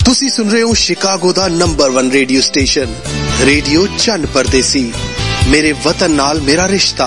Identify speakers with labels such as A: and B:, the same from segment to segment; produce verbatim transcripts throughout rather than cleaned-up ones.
A: ਤੁਸੀਂ ਸੁਣ ਰਹੇ ਹੋ ਸ਼ਿਕਾਗੋ ਦਾ number one radio station radio Chann Pardesi, ਮੇਰੇ ਵਤਨ ਨਾਲ ਮੇਰਾ ਰਿਸ਼ਤਾ।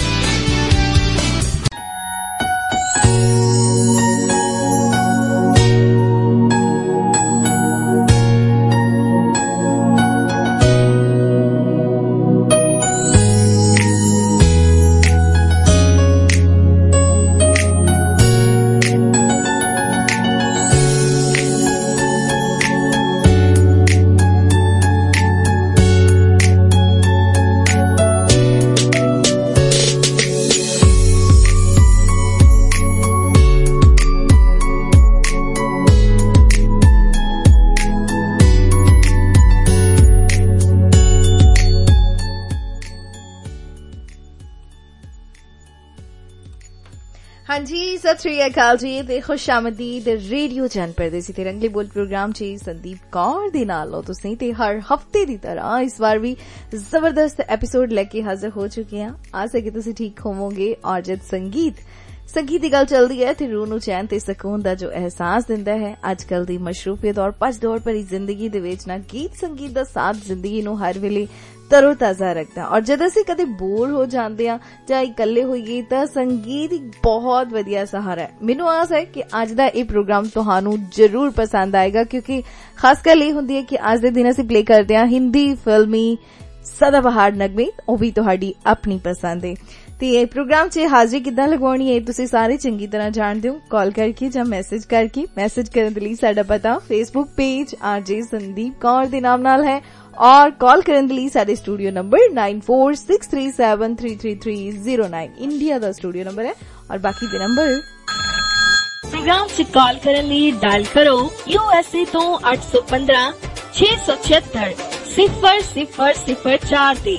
B: ਹਾਂਜੀ, ਸਤਿ ਸ੍ਰੀ ਅਕਾਲ ਜੀ ਤੇ ਖੁਸ਼ ਆਮਦੀਦ ਰੇਡੀਓ ਚੰਨ ਪਰਦੇਸੀ ਤੇ ਰੰਗਲੀ ਬੋਲ ਪ੍ਰੋਗਰਾਮ ਚ ਸੰਦੀਪ ਕੌਰ ਦੇ ਨਾਲ ਹੋ ਤੁਸੀਂ ਤੇ ਹਰ ਹਫਤੇ ਦੀ ਤਰ੍ਹਾਂ ਇਸ ਵਾਰ ਵੀ ਜ਼ਬਰਦਸਤ ਐਪੀਸੋਡ ਲੈ ਕੇ ਹਾਜ਼ਰ ਹੋ ਚੁੱਕੇ ਹਾਂ। ਆਸ ਹੈ ਕਿ ਤੁਸੀਂ ਠੀਕ ਹੋਵੋਗੇ। ਔਰ ਜਦ ਸੰਗੀਤ ਸੰਗੀਤ ਦੀ ਗੱਲ ਚੱਲਦੀ ਹੈ ਤੇ ਰੂਹ ਨੂੰ ਚੈਨ ਤੇ ਸਕੂਨ ਦਾ ਜੋ ਅਹਿਸਾਸ ਦਿੰਦਾ ਹੈ, ਅੱਜ ਕੱਲ ਦੀ ਮਸ਼ਰੂਫੀਅਤ ਔਰ ਭੱਜ ਦੌੜ ਭਰੀ ਜ਼ਿੰਦਗੀ ਦੇ ਵਿੱਚ ਨਾ ਗੀਤ ਸੰਗੀਤ ਦਾ ਸਾਥ ਜ਼ਿੰਦਗੀ ਨੂੰ ਹਰ ਵੇਲੇ ਤਰੋ ਤਾਜ਼ਾ ਰੱਖਦਾ। ਔਰ ਜਦ ਅਸੀਂ ਕਦੇ ਬੋਰ ਹੋ ਜਾਂਦੇ ਆ ਜਾਂ ਇਕੱਲੇ ਹੋਈਏ ਤਾਂ ਸੰਗੀਤ ਇੱਕ ਬਹੁਤ ਵਧੀਆ ਸਹਾਰਾ ਹੈ। ਮੈਨੂੰ ਆਸ ਹੈ ਕਿ ਅੱਜ ਦਾ ਇਹ ਪ੍ਰੋਗਰਾਮ ਤੁਹਾਨੂੰ ਜ਼ਰੂਰ ਪਸੰਦ ਆਏਗਾ, ਕਿਉਂਕਿ ਖਾਸ ਗੱਲ ਇਹ ਹੁੰਦੀ ਹੈ ਕਿ ਅੱਜ ਦੇ ਦਿਨ ਅਸੀਂ ਪਲੇ ਕਰਦੇ ਹਾਂ ਹਿੰਦੀ ਫਿਲਮੀ ਸਦਾਬਹਾਰ ਨਗਮੇ, ਉਹ ਵੀ ਤੁਹਾਡੀ ਆਪਣੀ ਪਸੰਦ ਹੈ। ਤੇ ਇਹ ਪ੍ਰੋਗਰਾਮ 'ਚ ਹਾਜ਼ਰੀ ਕਿੱਦਾਂ ਲਗਵਾਉਣੀ ਹੈ ਤੁਸੀਂ ਸਾਰੇ ਚੰਗੀ ਤਰ੍ਹਾਂ ਜਾਣਦੇ ਹੋ। ਕਾਲ ਕਰਕੇ ਜਾਂ ਮੈਸੇਜ ਕਰਕੇ। ਮੈਸੇਜ ਕਰਨ ਦੇ ਲਈ ਸਾਡਾ ਪਤਾ Facebook page RJ Sandeep Kaur ਦੇ ਨਾਮ ਨਾਲ ਹੈ ਔਰ ਕਾਲ ਕਰਨ ਦੇ ਲਈ ਸਾਡੇ studio number nine four six three seven three three three zero nine India ਦਾ ਸਟੂਡੀਓ ਨੰਬਰ ਹੈ। ਔਰ ਬਾਕੀ ਦੇ ਨੰਬਰ
C: ਪ੍ਰੋਗਰਾਮ 'ਚ ਕਾਲ ਕਰਨ ਲਈ ਡਾਇਲ ਕਰੋ ਯੂਐਸਏ ਤੋਂ ਅੱਠ ਸੌ ਪੰਦਰਾਂ ਛੇ ਸੌ ਛਿਅੱਤਰ ਸਿਫਰ ਸਿਫਰ ਸਿਫਰ ਚਾਰ ਤੇ,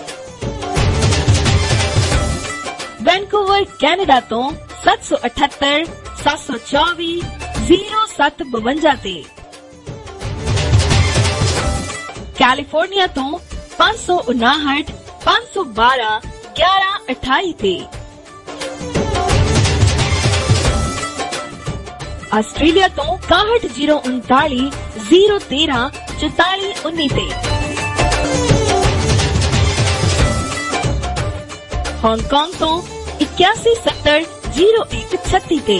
C: ਵੈਨਕੂਵਰ ਕੈਨੇਡਾ ਤੋਂ ਸੱਤ ਸੌ ਅਠੱਤਰ ਸੱਤ ਸੌ ਚੌਵੀ ਜ਼ੀਰੋ ਸੱਤ ਬਵੰਜਾ ਤੇ, ਕੈਲੀਫੋਰਨੀਆ ਤੋਂ ਪੰਜ ਸੌ ਉਨਾਹਠ ਪੰਜ ਸੌ ਬਾਰਾਂ ਗਿਆਰਾਂ ਅਠਾਈ ਤੇ, ਆਸਟ੍ਰੇਲੀਆ ਤੋਂ ਇਕਾਹਠ ਜ਼ੀਰੋ ਉਨਤਾਲੀ ਜ਼ੀਰੋ ਤੇਰਾਂ ਚੁਤਾਲੀ ਉੱਨੀ ਤੇ, ਹਾਂਗਕਾਂਗ ਤੋਂ ਇਕਿਆਸੀ ਸੱਤਰ ਜ਼ੀਰੋ ਇੱਕ ਛੱਤੀ ਤੇ,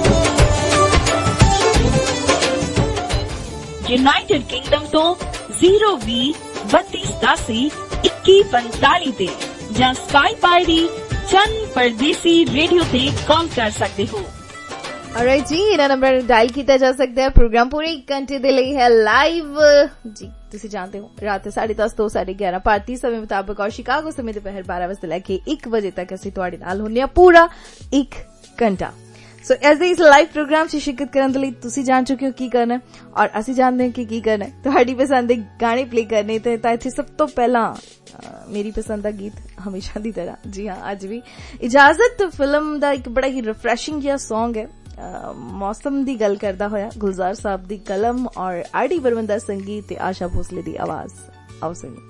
C: ਯੂਨਾਈਟਿਡ ਕਿੰਗਡਮ ਤੋਂ ਜ਼ੀਰੋ ਵੀਹ ਬੱਤੀ ਸਤਾਸੀ ਇੱਕੀ ਪੰਤਾਲੀ ਤੇ, ਜਾਂ ਸਕਾਈਪ ਆਈਡੀ ਚੰਨ ਪਰਦੇਸੀ ਰੇਡੀਓ ਤੇ ਕਾਲ ਕਰ ਸਕਦੇ ਹੋ।
B: ऑलराइट जी, ਇਹਨਾਂ ਨੰਬਰ ਡਾਇਲ ਕੀਤਾ ਜਾ ਸਕਦਾ ਹੈ। ਪ੍ਰੋਗਰਾਮ ਪੂਰੇ ਇੱਕ ਘੰਟੇ ਦੇ ਲਈ ਹੈ ਲਾਈਵ ਜੀ। ਤੁਸੀਂ ਜਾਣਦੇ ਹੋ ਰਾਤ ਸਾਢੇ ਦਸ ਤੋਂ ਸਾਢੇ ਗਿਆਰਾਂ ਭਾਰਤੀ ਸਮੇਂ ਮੁਤਾਬਕ ਔਰ ਸ਼ਿਕਾਗੋ ਸਮੇਂ ਦੁਪਹਿਰ ਬਾਰਾਂ ਵਜੇ ਲੈ ਕੇ ਇੱਕ ਵਜੇ ਤੱਕ ਅਸੀਂ ਤੁਹਾਡੇ ਨਾਲ ਹੁੰਦੇ ਹਾਂ ਪੂਰਾ ਇੱਕ ਘੰਟਾ। ਸੋ ਇਸ ਦੇ ਇਸ ਲਾਈਵ ਪ੍ਰੋਗਰਾਮ 'ਚ ਸ਼ਿਰਕਤ ਕਰਨ ਦੇ ਲਈ ਤੁਸੀਂ ਜਾਣ ਚੁੱਕੇ ਹੋ ਕੀ ਕਰਨਾ ਔਰ ਅਸੀਂ ਜਾਣਦੇ ਹਾਂ ਕਿ ਕੀ ਕਰਨਾ। ਤੁਹਾਡੀ ਪਸੰਦ ਦੇ ਗਾਣੇ ਪਲੇ ਕਰਨੇ ਤੇ ਤਾਂ ਇੱਥੇ ਸਭ ਤੋਂ ਪਹਿਲਾਂ ਮੇਰੀ ਪਸੰਦ ਦਾ ਗੀਤ ਹਮੇਸ਼ਾ ਦੀ ਤਰ੍ਹਾਂ, ਜੀ ਹਾਂ ਅੱਜ ਵੀ ਇਜਾਜ਼ਤ ਫਿਲਮ ਦਾ ਇੱਕ ਬੜਾ ਹੀ ਰਿਫਰੈਸ਼ਿੰਗ ਜਿਹਾ ਸੌਂਗ ਹੈ। ਮੌਸਮ ਦੀ ਗੱਲ ਕਰਦਾ ਹੋਇਆ ਗੁਲਜ਼ਾਰ ਸਾਹਿਬ ਦੀ ਕਲਮ ਔਰ ਆਰ ਡੀ ਬਰਮਨ ਦਾ ਸੰਗੀਤ ਤੇ ਆਸ਼ਾ ਭੋਸਲੇ ਦੀ ਆਵਾਜ਼। ਆਓ ਸੁਣੀਏ।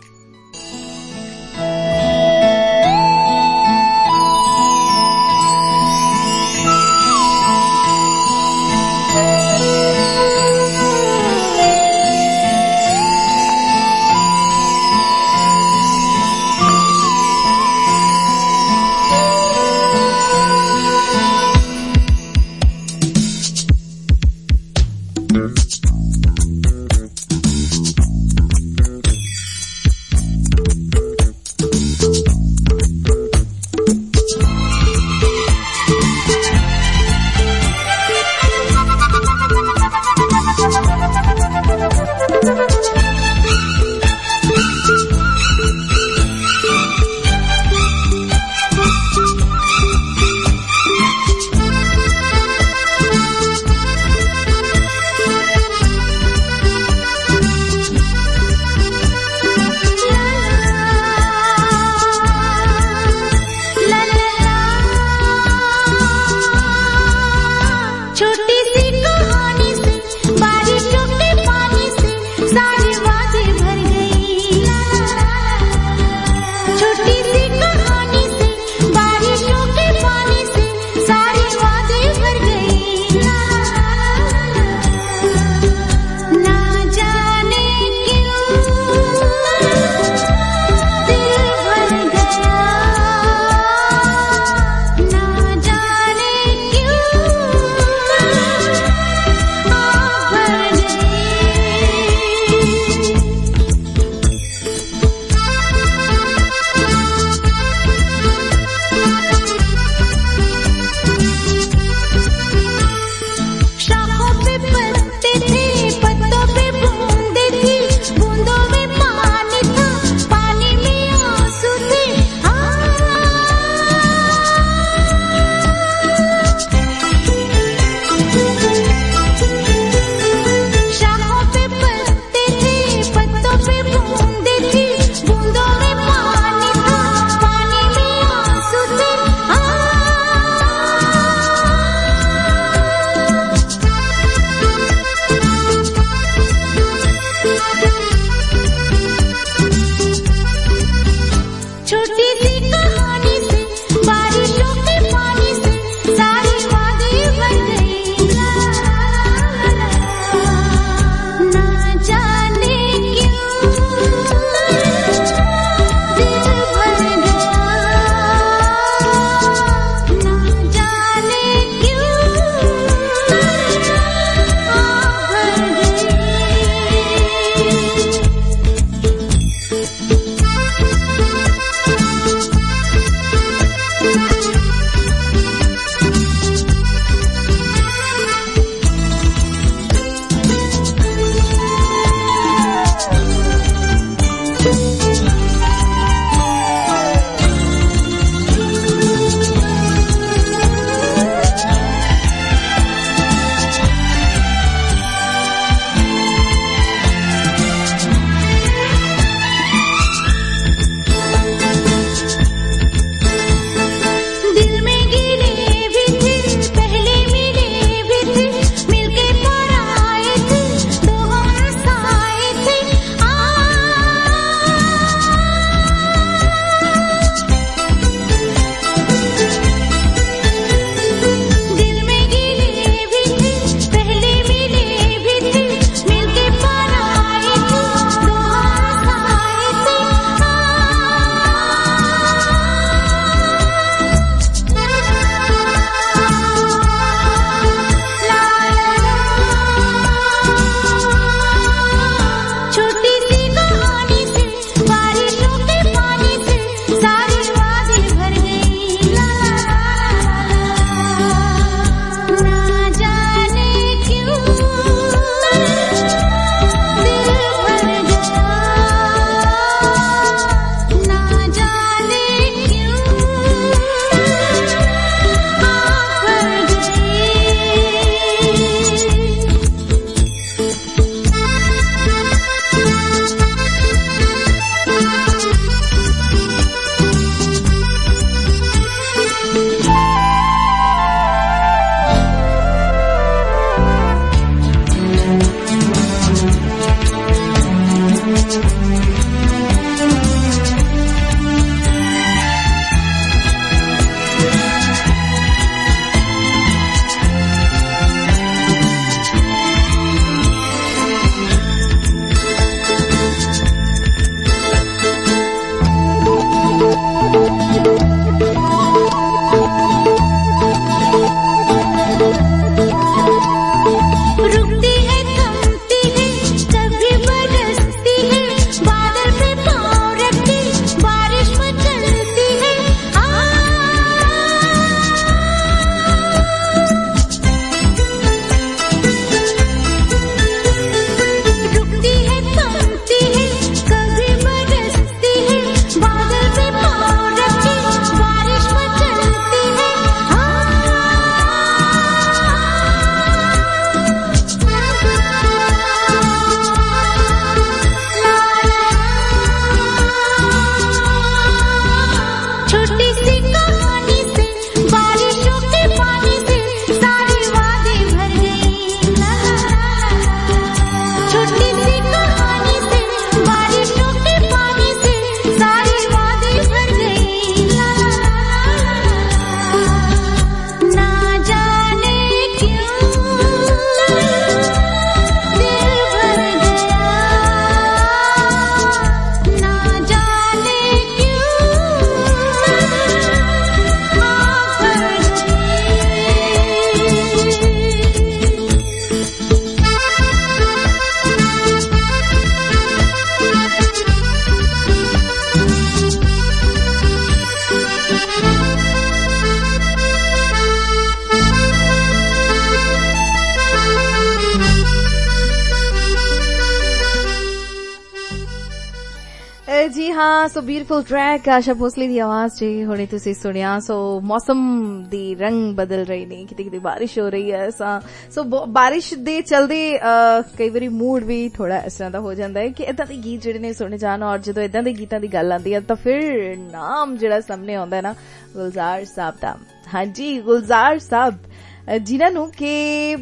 B: हाँ, so beautiful track Asha Bhosle दी आवाज च हुणे तुसीं सुनिया। सो मौसम दी रंग बदल रही ने, किते किते बारिश हो रही है। सो बारिश दे चलदे कई वारी मूड भी थोड़ा इस तरह दा हो जांदा है कि इदां दे गीत जिहड़े ने सुने जान, और जदों इदां दे गीतां दी गल आंदी है तां फिर नाम जिहड़ा सामने आउंदा है ना, गुलजार साहब दा। हाँ जी, गुलजार साहब जिन्हां नूं कि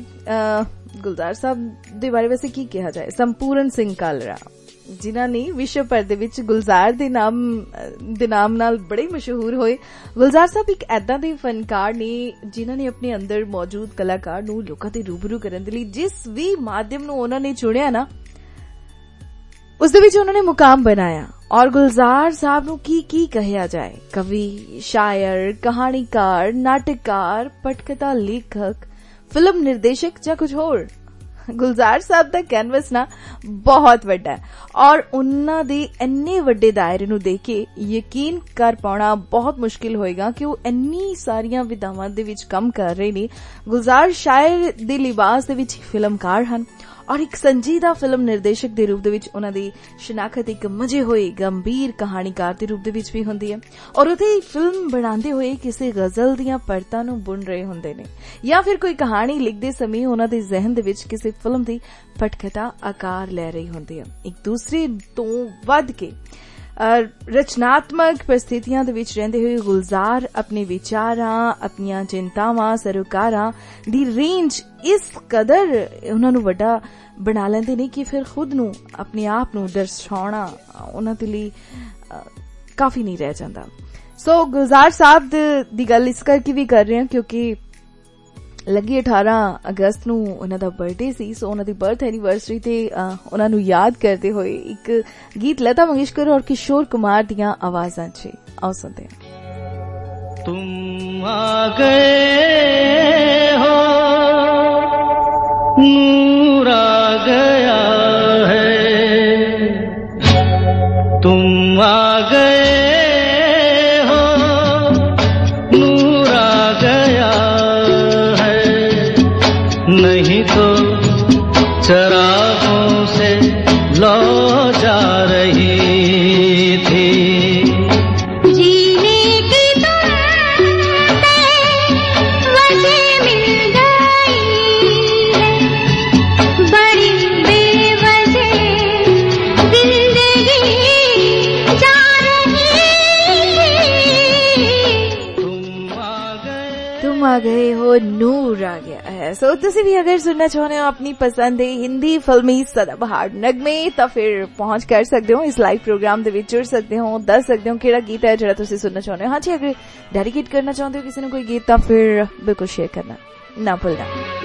B: गुलजार साहब दे बारे वैसे की कहा जाए, संपूर्ण सिंह कालरा, जिन्हां ने विश्व भर दे विच गुलजार दे नाम दे नाम नाल बड़े मशहूर होए। गुलजार साहब एक ऐदां दे फनकार ने जिन्हां ने अपने अंदर मौजूद कलाकार नूं लोकां ते रूबरू करन दे लई जिस भी माध्यम नूं उन्हां ने चुनिया ना, उस दे विच उन्हां ने मुकाम बनाया। और गुलजार साहब नूं की की कहिया जाए, कवि, शायर, कहानीकार, नाटककार, पटकथा लेखक, फिल्म निर्देशक या कुछ होर। गुलजार साहब दा कैनवस ना बहुत वड्डा है और उन्हां दे इन्ने वड्डे दायरे नूं देख के यकीन कर पाउणा बहुत मुश्किल होएगा कि वो इन्नी सारियां विधावां दे विच काम कर रहे ने। गुलजार शायर दे लिबास दे विच फिल्मकार हन और एक संजीदा फिल्म निर्देशक दे रूप दे विच उन्हां दी शनाखत एक मजे होए गंभीर कहानीकार दे रूप दे विच भी हुंदी है, और उथे फिल्म बनांदे होए किसी गजल दियां परतां नूं बुन रहे हुंदे ने, या फिर कोई कहानी लिखदे समय उन्हां दे जहन दे विच किसी फिल्म दी पटकथा आकार ले रही हुंदी है। एक दूसरे तो वध के रचनात्मक परिस्थितियां दे विच रहंदे होए गुलजार अपने विचारां, अपनियां चिंतावां, सरोकारां दी रेंज इस कदर उन्हां नूं वड्डा बना लैंदे ने कि फिर खुद नूं अपने आप नूं दर्शाउणा उन्हां दे लई काफी नहीं रह जांदा। सो गुलजार साहब दी गल इस करके भी कर रहे हैं क्योंकि लगी अठारह अगस्त नूं उन्हां दा बर्थडे सी। सो उन्हां दी बर्थ एनिवर्सरी ते उन्हां नूं याद करते होए एक गीत लता मंगेशकर और किशोर कुमार दियां आवाजां च आओ सुनते हैं।
D: तुम आ गए हो, नूर आ गया है, तुम आ गए हो, नूर आ गया है, नहीं तो चरागों से लौ जा रही थी।
B: आ गए हो, नूर आ गया है। सो तुसी भी अगर सुनना चाहते हो अपनी पसंद है हिंदी फिल्मी सदाबहार नगमे तो फिर पहुंच कर सकते हो इस लाइव प्रोग्राम दे विच जुड़ सकते हो, दस सकते हो केड़ा गीत है जेड़ा तुसी सुनना चाहते हो। हाँ जी, अगर डेडिकेट करना चाहते हो किसी ने कोई गीत तो फिर बिल्कुल शेयर करना ना भूलना।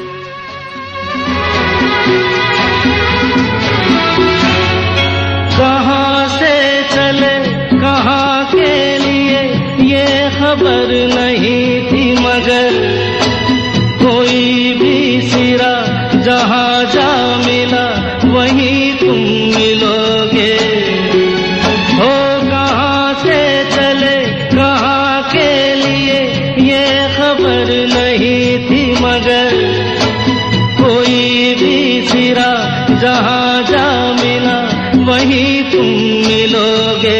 D: कहाँ से चले कहाँ के लिए ये खबर नहीं थी, मगर कोई भी सिरा जहाँ जा मिला वहीं तुम मिलोगे। हो कहाँ से चले कहाँ के लिए ये खबर नहीं थी, मगर कोई भी सिरा जहाँ जा मिला वहीं तुम मिलोगे।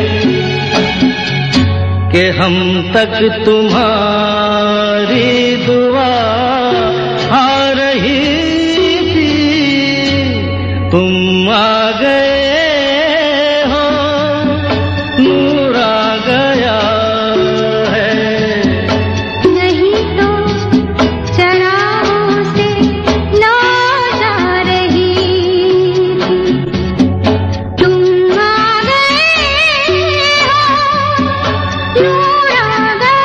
D: कि हम तक तुम्हारी दुआ आ रही थी, तुम आ गए हो, नूर आ गया है,
E: नहीं तो चरागों से लौ जा रही थी, तुम आ गए हो, नूर आ गया।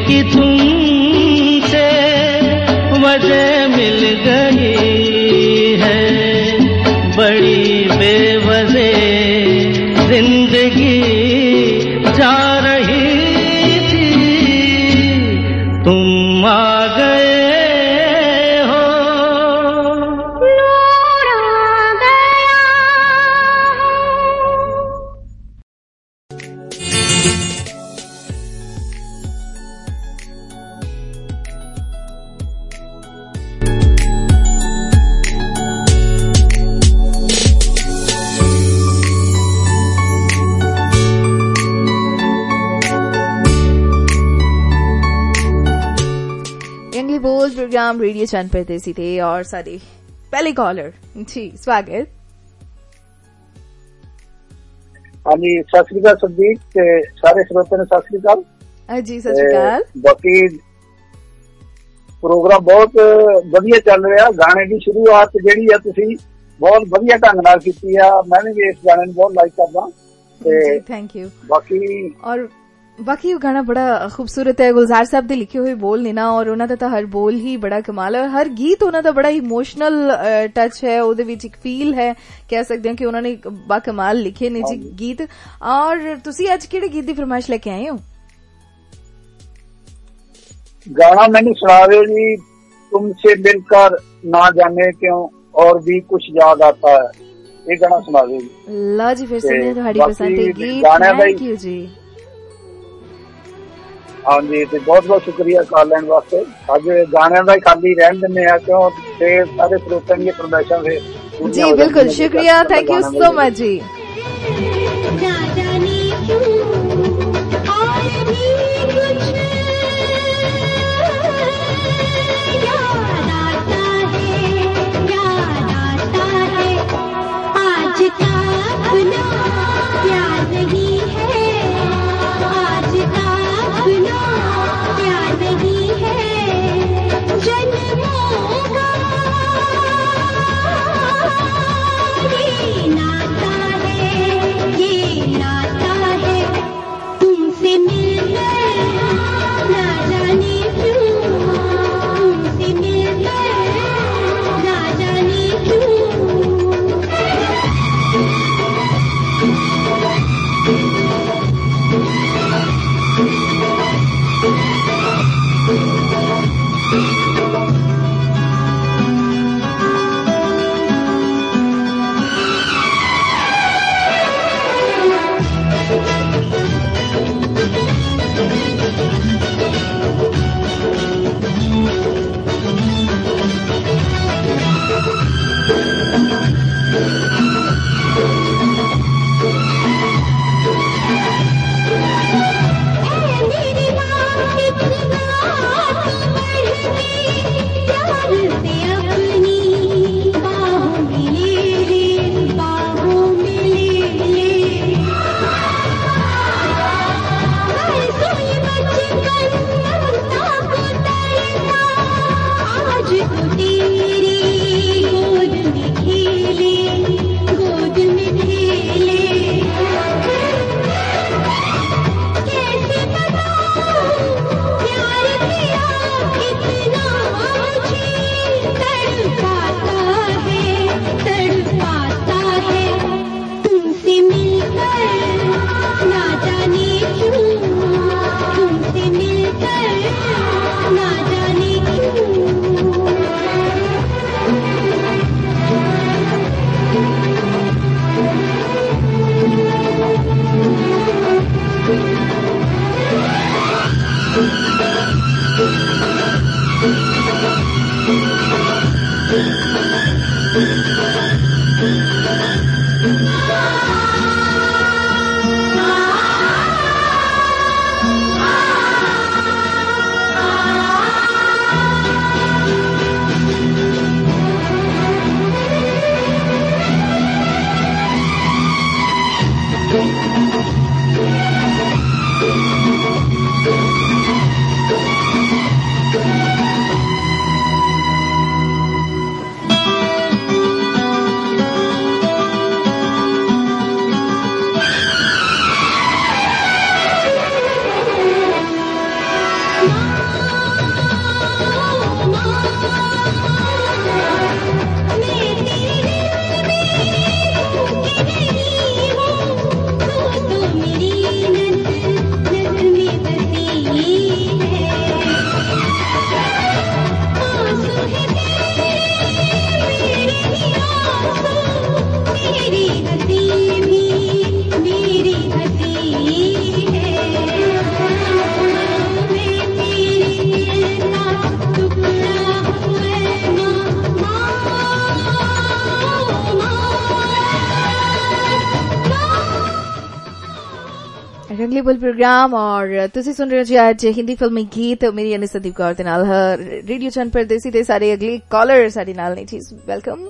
D: कि तुमसे वजह मिल गई है, बड़ी बेवजह जिंदगी जा रही थी, तुम आ गए हो।
E: नूर आ गया।
B: यंगली बोल प्रोग्राम रेडियो चैनल पर देसी थे और सारे पहले कॉलर जी स्वागत।
F: हाँ जी, सत श्री अकाल संदीप ते सारे श्रोते ने सत श्री अकाल।
B: अ, जी सत श्री अकाल।
F: बाकी प्रोग्राम बहुत वधिया चल रहा, गाने की शुरुआत ਜਿਹੜੀ ਆ ਤੁਸੀਂ बहुत वधिया ढंग ਨਾਲ ਕੀਤੀ ਆ, मैं भी इस गाने ਨੂੰ बहुत लाइक करदा
B: जी थैंक यू।
F: बाकी
B: और बाकी वो गाना बड़ा खूबसूरत है, गुलजार साहब ਦੇ ਲਿਖੇ ਹੋਏ ਬੋਲ ਨੇ ਨਾ, ਔਰ ਉਹਨਾਂ ਦਾ ਤਾਂ ਹਰ ਬੋਲ ਹੀ ਬੜਾ ਕਮਾਲ ਹੈ, ਹਰ ਗੀਤ ਉਹਨਾਂ ਦਾ ਬੜਾ ਇਮੋਸ਼ਨਲ ਟੱਚ ਹੈ, ਉਹਦੇ ਵਿੱਚ ਇੱਕ ਫੀਲ ਹੈ, ਕਹਿ ਸਕਦੇ ਹਾਂ ਕਿ ਉਹਨਾਂ ਨੇ ਬਾ ਕਮਾਲ ਲਿਖੇ ਨੇ ਜੀ ਗੀਤ। ਔਰ ਤੁਸੀਂ ਅੱਜ ਕਿਹੜੇ ਗੀਤ ਦੀ ਫਰਮਾਇਸ਼ ਲੈ ਕੇ ਆਏ ਹੋ?
F: गाना मैंने सुनावे जी, तुमसे मिलकर ना जाने क्यों और भी कुछ याद आता है, ये गाना सुनावे जी।
B: ला जी फिर सुनिए ਤੁਹਾਡੀ पसंद के गीत। थैंक यू जी।
F: हाँ जी, तो बहुत बहुत शुक्रिया कॉल लैन वास्ते। अज गाने का ही खाली रहन दिने आ क्यों ते सारे श्रोतों की फरमाइशां से
B: जी बिल्कुल शुक्रिया, थैंक यू सो मच जी।
E: ना जाने क्यों और भी कुछ याद आता है, याद आता है, आज का अपना प्यार नहीं है, आज का अपना प्यार नहीं है, जन्मों का ये नाता है, ये नाता है, तुमसे मिलकर ना जाने क्यों, तुमसे मिलकर ना जाने क्यों।
B: रंगली बोल प्रोग्राम और तुसी सुन रहे हो जी आज हिंदी फिल्मी गीत मेरी यानी संदीप कौर दे नाल रेडियो चैन परदेसी ते सारे अगले कॉलर साडी नाल ने जी वेलकम।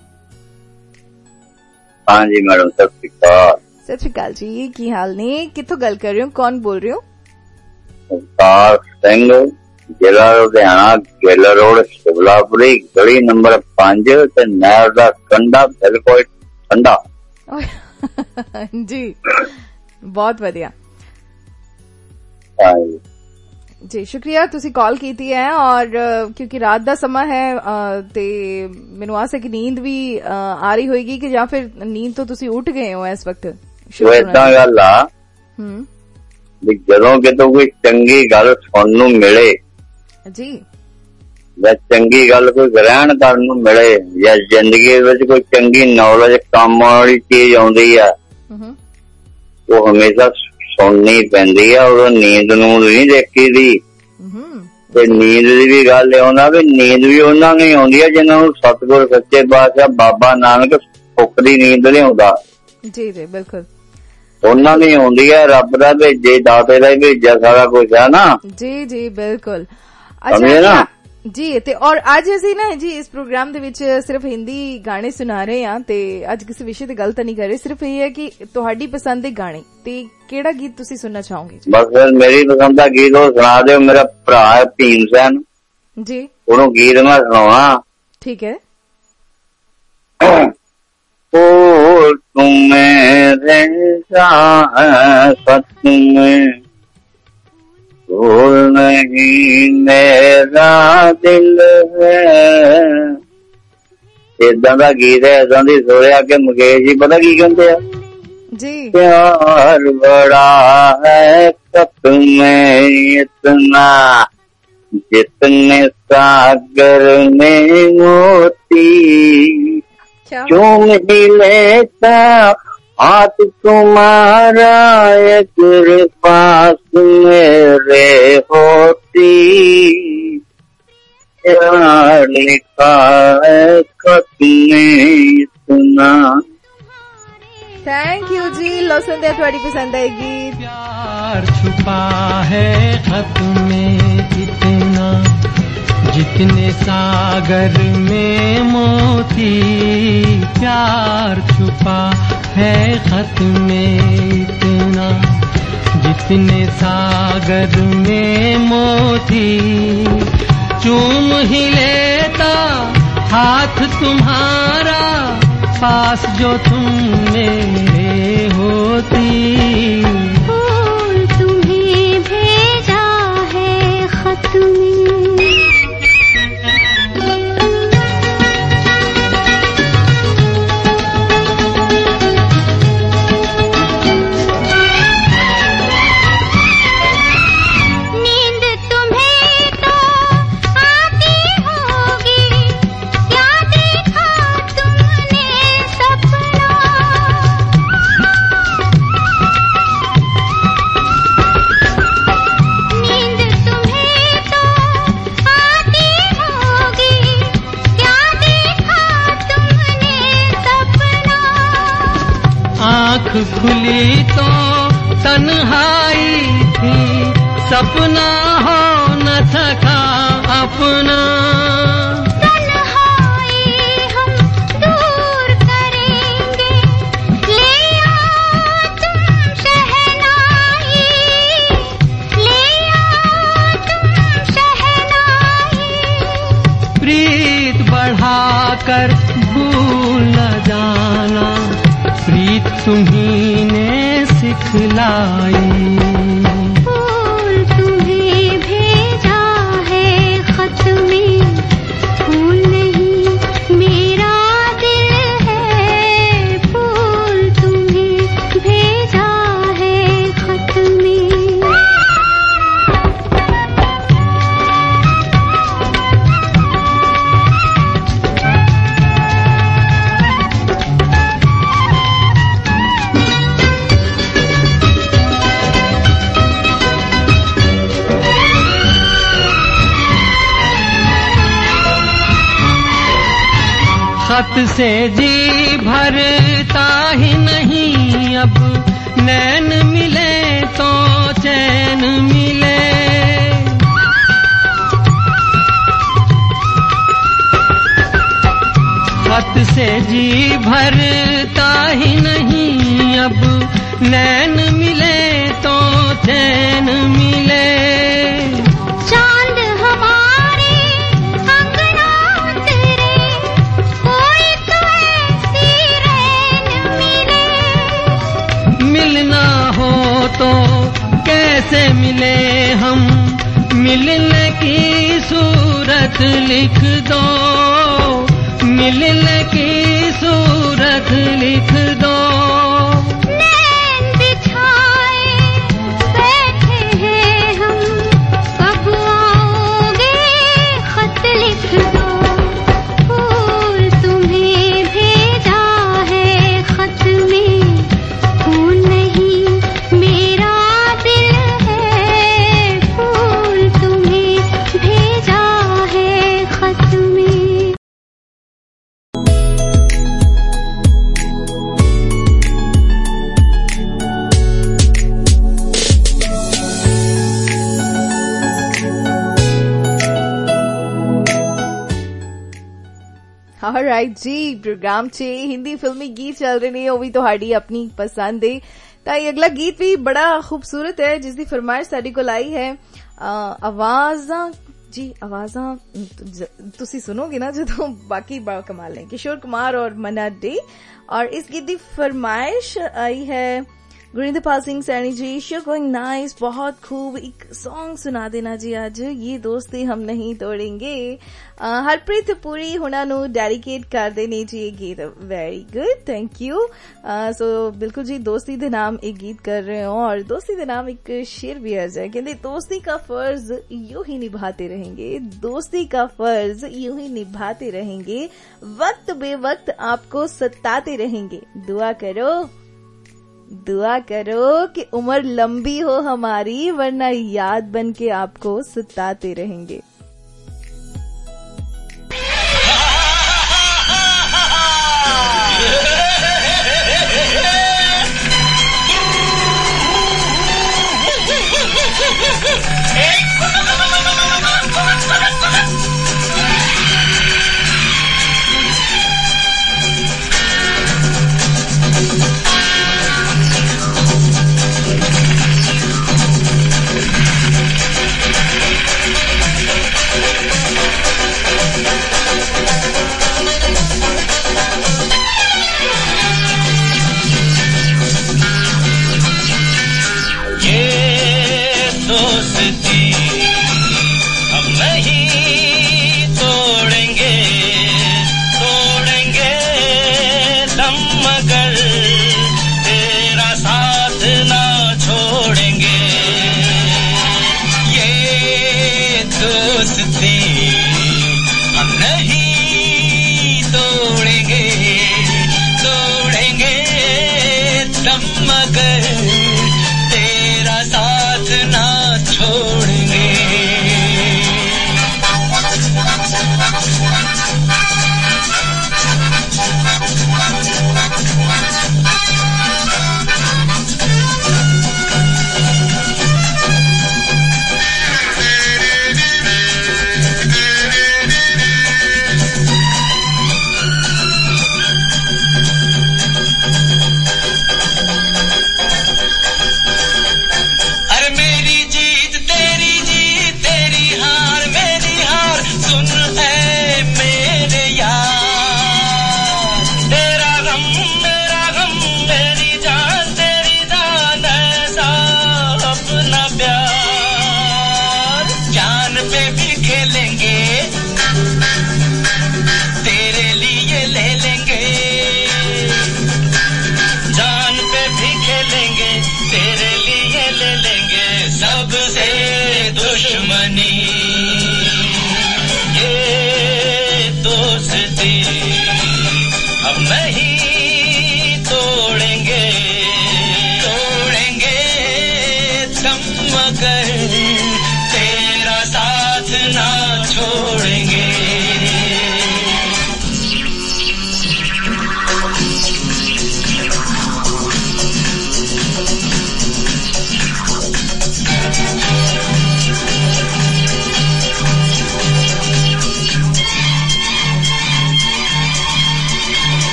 G: हाँ जी मैडम सत श्री अकाल।
B: सत श्री अकाल जी की हाल ने कित्थों गल कर रहे हो कौन बोल रहे हो?
G: अवतार सिंह जिला लुधियाना गेला रोड शिवलापुरी गली नंबर पांच ते नहर दा कंडा बिल्कुल ठंडा।
B: जी बहुत वधिया जी शुक्रिया तुसी कॉल कीती है और क्योंकि रात दा समा है ते मैनू आस है कि नींद भी आ रही होगी कि या फिर नींद तो तुसी उठ गए हो इस वक्त।
G: इदा गल आ जदों कितों कोई चंगी गल सुनन नूं मिले
B: जी
G: या चंगी गल कोई ग्रहण करन नूं मिले या जिंदगी विच कोई चंगी नॉलेज काम वाली चीज आउंदी है वो हमेशा सुननी पैंदी है और नींद नूं नहीं देखी दी ते नींद दी भी गल आउंदा भी नींद भी उन्हां नूं आउंदी है जिन्हां नूं सतगुर सच्चे पातशाह बाबा नानक सुख दी नींद लिआउंदा। जी
B: जी बिल्कुल
G: उन्हां नूं आउंदी है रब दा भेजे दाते दा भेजा सारा कुछ है ना।
B: जी जी बिल्कुल। अच्छा जी ते और आज असी ना जी इस प्रोग्राम दे विच सिर्फ हिंदी गाने सुना रहे हैं ते आज किसी विषय ते गल तां नहीं कर रहे सिर्फ ये है कि तुहाडी पसंद दे गाने ते केड़ा गीत तुसी सुनना चाहोगे?
G: बस फिर मेरी पसंद दा गीत और सुना दो। मेरा भरा है भीम सैन
B: जी
G: उन्हों गीत मैं सुनावा। ठीक है। ओ तुम्हें रहता है सच में भूल नहीं मेरा दिल है इदा का गीत है इदा दी सुनिया के मुकेश जी पता की कहते हैं
B: जी
G: प्यार बड़ा है खत में इतना जितने सागर में मोती चूम ही लेता हाथ तुम्हारा एक पास मेरे होती प्यार लिखा है खत में इतना।
B: थैंक यू जी लो संध्या थोड़ी पसंद आएगी।
D: प्यार छुपा है खत में इतना जितने सागर में मोती प्यार छुपा है खत में इतना जितने सागर में मोती चूम ही लेता हाथ तुम्हारा पास जो तुम मेरे होती
E: फूल तुम्हें भेजा है खत में।
D: खुली तो तन्हाई थी सपना हो न सका अपना
E: तन्हाई हम दूर करेंगे ले आओ तुम शहनाई ले आओ तुम शहनाई
D: प्रीत बढ़ाकर भूल न जाना प्रीत तुम्ही ने सिखलाई
E: फूल तुम्हें भेजा है खत में फूल नहीं मेरा दिल है फूल तुम्हें भेजा है खत में।
D: खत से जी भरता ही नहीं अब नैन मिले तो चैन मिले। खत से जी भरता ही नहीं अब, नैन मिले तो चैन मिले।
E: चांद हमारे अंगना उतरे, कोई तो ऐसी रैन मिले।
D: मिलना हो तो कैसे मिले हम, मिलने की सूरत लिख दो, मिलने की सूरत लिख दो।
E: नैन बिछाए बैठे हैं हम, कब आओगे खत लिख दो। फूल तुम्हें भेजा है खत में, फूल नहीं मेरा दिल है। फूल तुम्हें भेजा है खत में।
B: ਰਾਈਟ ਜੀ ਪ੍ਰੋਗਰਾਮ 'ਚ ਹਿੰਦੀ ਫਿਲਮੀ ਗੀਤ ਚੱਲ ਰਹੇ ਨੇ, ਉਹ ਵੀ ਤੁਹਾਡੀ ਆਪਣੀ ਪਸੰਦ ਦੇ। ਤਾਂ ਇਹ ਅਗਲਾ ਗੀਤ ਵੀ ਬੜਾ ਖੂਬਸੂਰਤ ਹੈ, ਜਿਸ ਦੀ ਫਰਮਾਇਸ਼ ਸਾਡੇ ਕੋਲ ਆਈ ਹੈ ਆਵਾਜ਼ਾਂ ਜੀ। ਆਵਾਜ਼ਾਂ ਤੁਸੀਂ ਸੁਣੋਗੇ ਨਾ ਜਦੋਂ, ਬਾਕੀ ਬੜਾ ਕਮਾਲ ਨੇ। किशोर कुमार और मन्ना डे, और इस गीत की फरमाइश आई है Gurinderpal Singh Saini ji. Show going nice, बहुत खूब। एक सॉन्ग सुना देना जी आज, ये दोस्ती हम नहीं तोड़ेंगे। हरप्रीत पुरी हुणा नू डेडिकेट कर देने जी ये गीत। Very good, thank you. So बिल्कुल जी, दोस्ती दे नाम एक गीत कर रहे हो, और दोस्ती दे नाम एक शेर भी अर्ज है। कहते दोस्ती का फर्ज यूं ही निभाते रहेंगे, दोस्ती का फर्ज यूं ही निभाते रहेंगे, वक्त बेवक्त आपको सताते रहेंगे। दुआ करो दुआ करो कि उम्र लंबी हो हमारी, वरना याद बन के आपको सताते रहेंगे।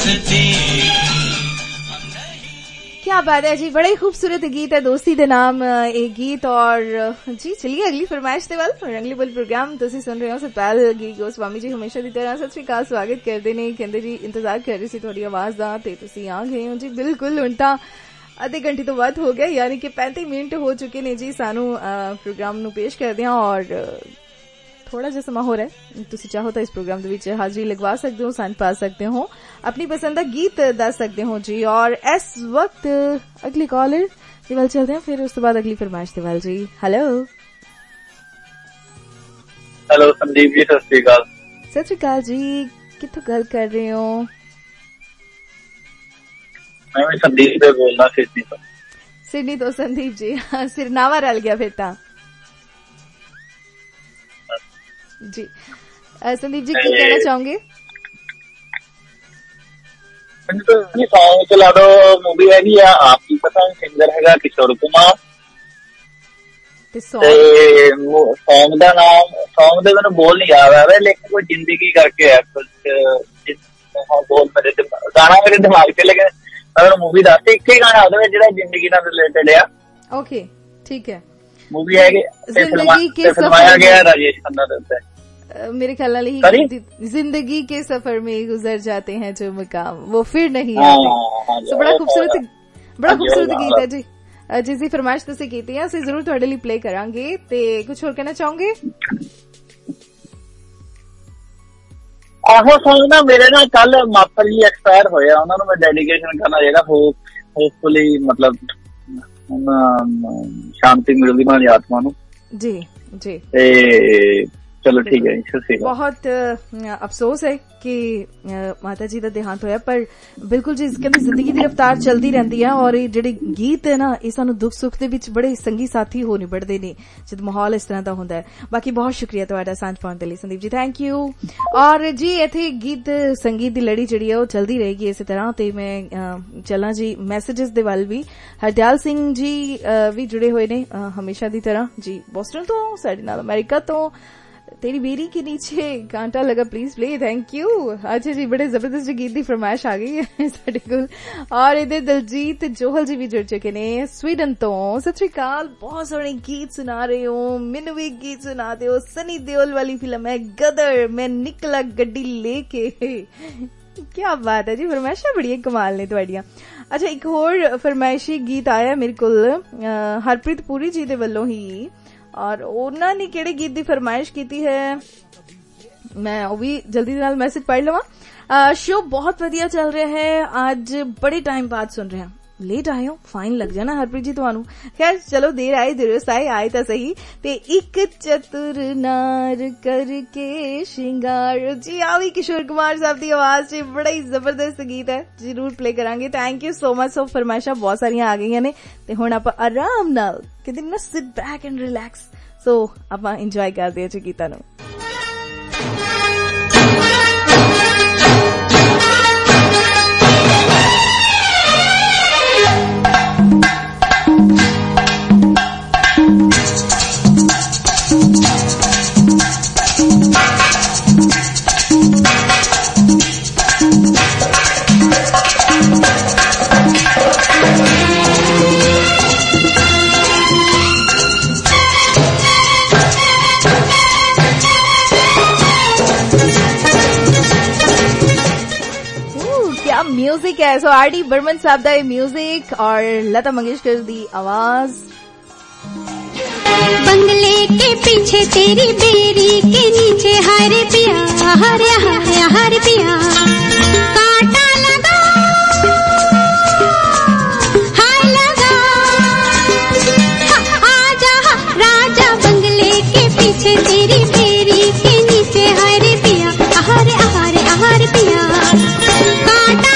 D: सकती।
B: क्या बात है जी, बड़ा ही खूबसूरत गीत है दोस्ती दे नाम एक गीत। और जी चलिए अगली फरमाइश ਦੇ ਵੱਲ ਰੰਗਲੀ ਬੋਲ ਪ੍ਰੋਗਰਾਮ ਤੁਸੀਂ ਸੁਣ ਰਹੇ ਹੋ। ਸਤਪਾਲ ਗੀ ਗੋਸਵਾਮੀ ਜੀ ਹਮੇਸ਼ਾ ਦੀ ਤਰ੍ਹਾਂ ਸਤਿ ਸ਼੍ਰੀ ਅਕਾਲ ਸਵਾਗਤ ਕਰਦੇ ਨੇ। ਕਹਿੰਦੇ ਜੀ ਇੰਤਜ਼ਾਰ ਕਰ ਰਹੀ ਸੀ ਤੁਹਾਡੀ ਆਵਾਜ਼ ਦਾ ਤੇ ਤੁਸੀਂ ਆ ਗਏ ਹੋ ਜੀ। ਬਿਲਕੁਲ ਹੁਣ ਤਾਂ ਅੱਧੇ ਘੰਟੇ ਤੋਂ ਵੱਧ ਹੋ ਗਿਆ, ਯਾਨੀ ਕਿ ਪੈਂਤੀ ਮਿੰਟ ਹੋ ਚੁੱਕੇ ਨੇ ਜੀ ਸਾਨੂੰ ਪ੍ਰੋਗਰਾਮ ਨੂੰ ਪੇਸ਼ ਕਰਦਿਆਂ। ਔਰ ਥੋੜਾ ਜਿਹਾ ਸਮਾਂ ਹੋ ਰਿਹਾ, ਤੁਸੀਂ ਚਾਹੋ ਤਾਂ ਇਸ ਪ੍ਰੋਗਰਾਮ ਦੇ ਵਿੱਚ ਹਾਜ਼ਰੀ ਲਗਵਾ ਸਕਦੇ ਹੋ, ਸੰਨ ਪਾ ਸਕਦੇ ਹੋ, ਆਪਣੀ ਪਸੰਦ ਦਾ ਗੀਤ ਦੱਸ ਸਕਦੇ ਹੋ ਜੀ। ਔਰ ਇਸ ਵਕਤ ਅਗਲੀ ਕਾਲਰ ਦੇ ਵੱਲ ਚਲਦੇ ਹਾਂ, ਫਿਰ ਉਸ ਤੋਂ ਬਾਅਦ ਅਗਲੀ ਫਰਮਾਇਸ਼ ਦੇ ਵੱਲ ਜੀ। ਹੈਲੋ
H: ਹੈਲੋ ਸੰਦੀਪ ਜੀ, ਸਤਿ ਸ਼੍ਰੀ ਅਕਾਲ।
B: ਸਤਿ ਸ਼੍ਰੀ ਅਕਾਲ ਜੀ, ਕਿੱਥੋਂ ਗੱਲ ਕਰ ਰਹੇ ਹੋ?
H: ਮੈਂ ਵੀ ਸੰਦੀਪ ਦੇ ਬੋਲਣਾ ਸਿਡਨੀ ਤੋਂ।
B: ਸਿਡਨੀ ਤੋਂ ਸੰਦੀਪ ਜੀ, ਸਿਰਨਾਵਾ ਰਲ ਗਿਆ ਫਿਰ ਤਾਂ ਜੀ। ਸੰਦੀਪ ਜੀ ਕੀ ਕਹਿਣਾ ਚਾਹੋਗੇ?
H: ਮੈਨੂੰ ਤਾਂ ਸੌਂਗ ਚਲਾ ਦੋ ਮੂਵੀ ਹੈਗੀ ਆ ਆਪ ਕੀ ਪਸੰਦ, ਸਿੰਗਰ ਹੈਗਾ ਕਿਸ਼ੋਰ ਕੁਮਾਰ ਤੇ ਸੌਂਗ ਦਾ ਨਾਮ, ਸੌਂਗ ਦੇ ਮੈਨੂੰ ਬੋਲ ਨਹੀਂ ਯਾਦ ਆ ਰਿਹਾ ਲੇਕਿਨ ਕੋਈ ਜ਼ਿੰਦਗੀ ਕਰਕੇ ਹੈ ਕੁਝ ਬੋਲ ਮੇਰੇ ਗਾਣਾ ਮੇਰੇ ਦਿਮਾਗ ਚ, ਲੇਕਿਨ ਅਗਰ ਮੂਵੀ ਦੱਸ ਇੱਕ ਹੀ ਗਾਣਾ ਉਹਦੇ ਵਿੱਚ ਜਿਹੜਾ ਜ਼ਿੰਦਗੀ ਨਾਲ ਰਿਲੇਟਡ ਆ। ਓਕੇ ਠੀਕ ਹੈ। मूवी है फिल्माया गया राजेश खन्ना दत्त है।
B: मेरे ख्याल ही जिंदगी के सफर में गुजर जाते हैं जो मुकाम वो फिर नहीं आते। तो बड़ा खूबसूरत बड़ा खूबसूरत गीत है जी। जिस दी फरमाइश तुसीं कीती है असीं जरूर तुहाडे लई प्ले करांगे। ते कुछ होर कहना चाहोगे?
H: आहो सॉन्ग ना मेरे ना कल माफर जी एक्सपायर होए, उन्हां नूं मैं डेडिकेशन करना चाहिदा। होप होपफुली मतलब शांति मिलूगी हमारी आत्मा नूं जी जी। ते चलो ठीक है,
B: बहुत अफसोस है कि माता जी का देहांत होया, पर बिल्कुल जी कहते जिंदगी की रफ्तार चलती रहती है और ये जेडे गीत है ना ये सानू दुख सुख दे विच बड़े संगी साथी हो निबड़दे ने जद माहौल इस तरह का होंदा है। बाकी बहुत शुक्रिया तुहाडा सांझ पाउण दे लई संदीप जी, थैंक यू। और जी इत्थे गीत संगीत दी लड़ी जिहड़ी है वो चलदी रहेगी इस तरह। ते मैं चलां जी मैसेजेस दे वल भी। हरदयाल सिंह जी भी जुड़े हुए ने हमेशा दी तरह जी, बोस्टन तो साडे नाल अमेरिका तो तेरी बेरी के नीचे कांटा लगा प्लीज प्ले, थैंक यू। अच्छा जी बड़े जबरदस्त गीत की फरमाइश आ गई है साडे कोल। और इधर दलजीत जोहल जी भी जुड़ चुके ने स्वीडन तो। सत श्री अकाल, बहुत सोहने गीत सुना रहे हो, मैनू भी गीत सुना दे हो। सनी देओल वाली फिल्म है गदर, मैं निकला गड्डी लेके। क्या बात है जी, फरमाइशां बड़ियां कमाल ने तुहाडियां। अच्छा एक होर फरमाइशी गीत आया मेरे कोल हरप्रीत पुरी जी दे वल्लों ही, और उन्होंने केड़े गीत की फरमाइश की है मैं वो भी जल्दी नाल मैसेज पढ़ लवां। शो बहुत वधिया चल रहा है, आज बड़े टाइम बाद सुन रहे हैं। लेट आए हो, फाइन लग जाना हरप्रीत जी तुहानू। खैर चलो देर आए दुरुस्त आए, आए तो सही। ते एक चतुर नार करके श्रृंगार जी, आ भी किशोर कुमार साहब की आवाज च बड़ा ही जबरदस्त गीत है, जरूर प्ले करांगे। Thank you so much. So फरमाइशा बहुत सारिया आ गई ने ते हुण आपां आराम नाल कहते ना sit back and relax, so आपां इंजॉय करदे हां जी गीतां नूं। म्यूजिक है, सो आर डी बर्मन साहब का म्यूजिक और लता मंगेशकर दी आवाज।
E: बंगले के पीछे तेरी बेरी के नीचे हर पिया हर हर हर पिया कांटा लगा हाय लगा आजा राजा। बंगले के पीछे तेरी बेरी के नीचे हर पिया हर हर हर पिया कांटा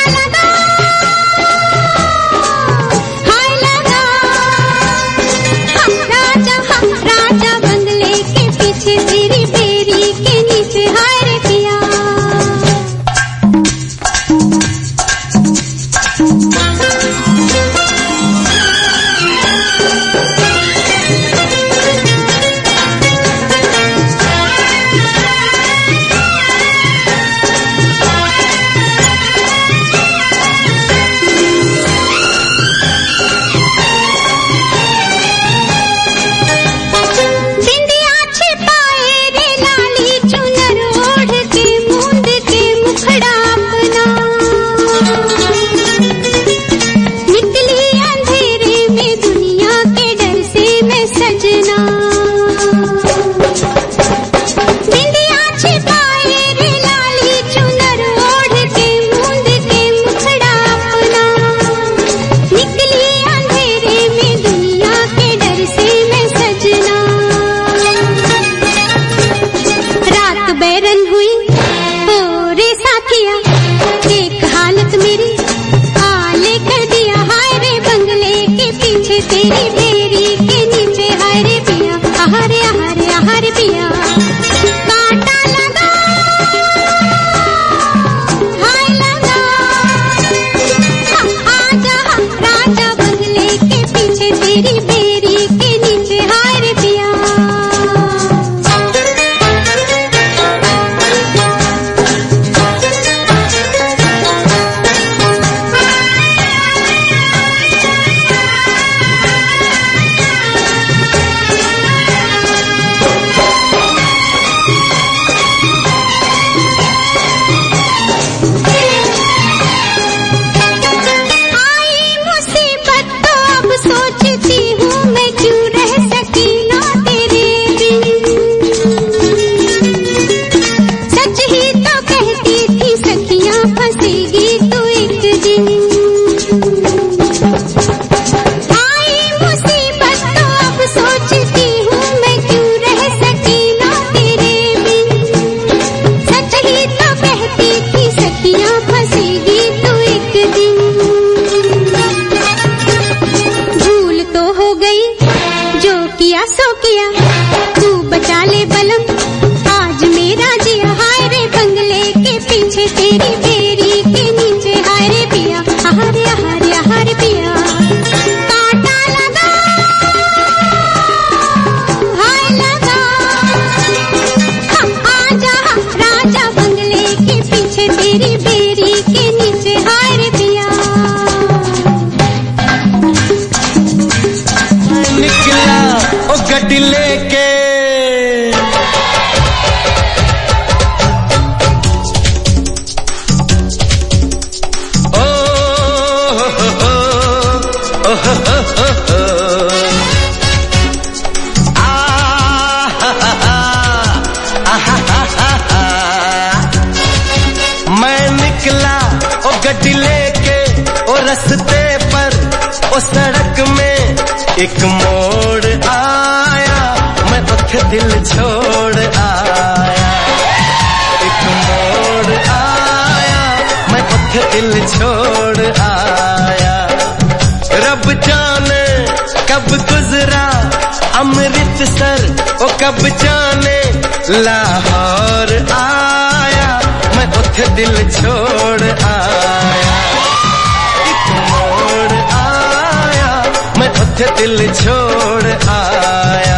I: निकला ओ गड्डी लेके ओ रस्ते पर ओ सड़क में एक मोड़ आया, मैं उठ दिल छोड़ आया। एक मोड़ आया, मैं उठ दिल छोड़ आया। रब जाने कब गुजरा अमृतसर, ओ कब जाने लाहौर आया, मैं उठ दिल छोड़ आया। एक मोड़ आया, मैं उठ दिल छोड़ आया।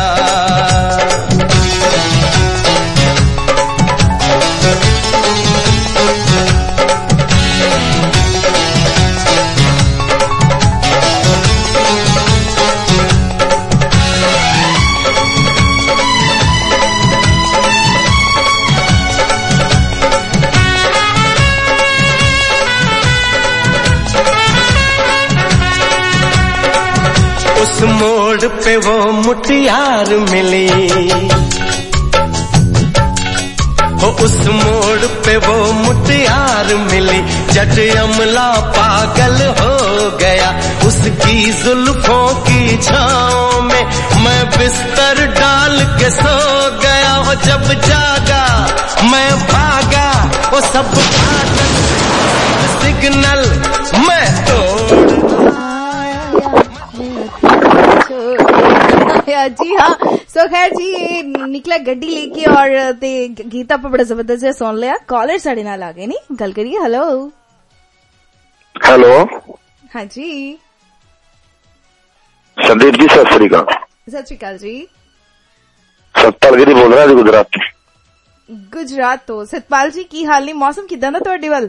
I: उस मोड़ पे वो मुटियार मिली हो, उस मोड़ पे वो मुटियार मिली। जट अमला पागल हो गया उसकी जुल्फों की छाँव में, मैं बिस्तर डाल के सो गया। हो जब जागा मैं भागा, वो सब सिग्नल मैं तोड़
B: जी हाँ। सो खैर जी ये निकला गड्डी लेके और ते गीता पर बड़ा जबरदस्त से सुन लिया। कॉलर साढ़े नाल आ गए नहीं, गल करिए। हेलो
J: हेलो,
B: हाँ जी
J: संदीप जी सत श्री अकाल।
B: सत श्री अकाल जी।
J: सतपाल गिरी बोल रहा जी गुजरात
B: गुजरात तो। सतपाल जी की हाल नहीं, मौसम किदा ना तुहाडे वल?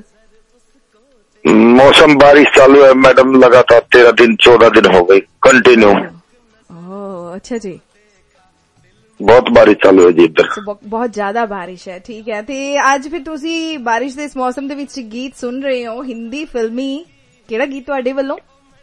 J: मौसम बारिश चालू है मैडम, लगातार तेरह दिन चौदह दिन हो गई कंटिन्यू।
B: अच्छा जी,
J: बहुत बारिश चालू है जी इधर।
B: so, बहुत ज्यादा बारिश है, ठीक है। ते आज फिर तुसी बारिश दे इस मौसम दे विच गीत सुन रहे हो, हिंदी फिल्मी केड़ा गीत तुहाडे वल्लों?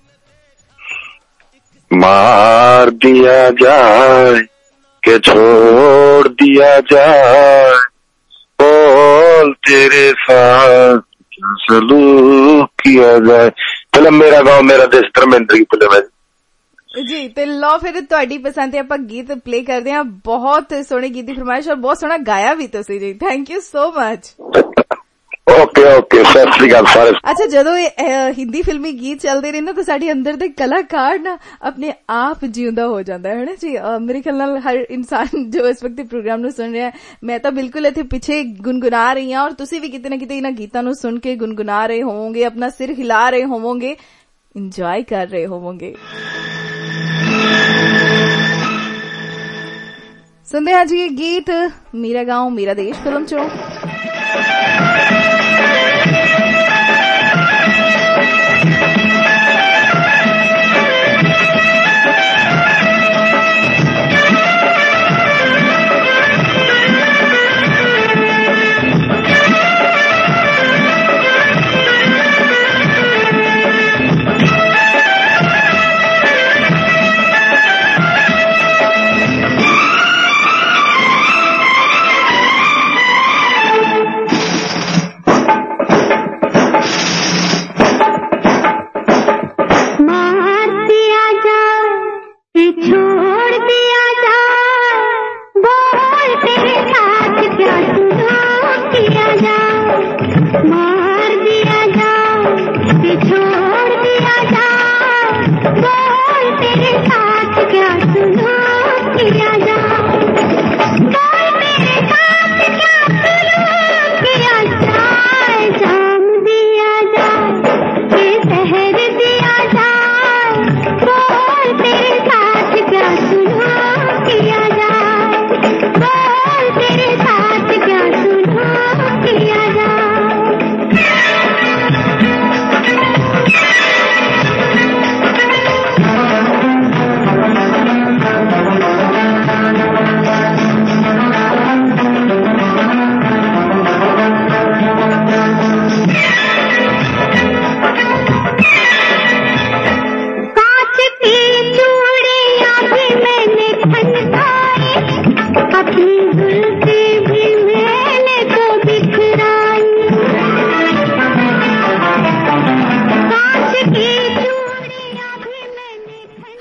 J: मार दिया जाए के छोड़ दिया जाए, बोल तेरे साथ क्या सलूक किया जाए। फिल्म मेरा गांव मेरा देश धर्मेंद्र की फिल्म है
B: जी। तो लो फिर तुहाडी पसंद है, आप गीत प्ले करते हैं। बहुत सोहने गीत की फरमाइश और बहुत सोहना गाया भी तुसी जी, thank you so much.
J: Okay okay, Sat Shri अकाल सारे।
B: अच्छा, जदों हिंदी फिल्मी गीत चलते रहंदे तो साडे अंदर दे कलाकार ना अपने आप जिंदा हो जाता है ना जी। मेरे ख्याल नाल हर इंसान जो इस वक्त प्रोग्राम नु सुन रहा है, मैं तो बिल्कुल इत्थे पिछे गुनगुना रही हूं और तुसी भी किते ना किते इन्हां गीतां नु सुन के गुनगुना रहे होवोगे, अपना सिर हिला रहे होवोगे, इंजॉय कर रहे होवोगे। सुनते हैं जी ये गीत मेरा गांव मेरा देश फिल्म चो।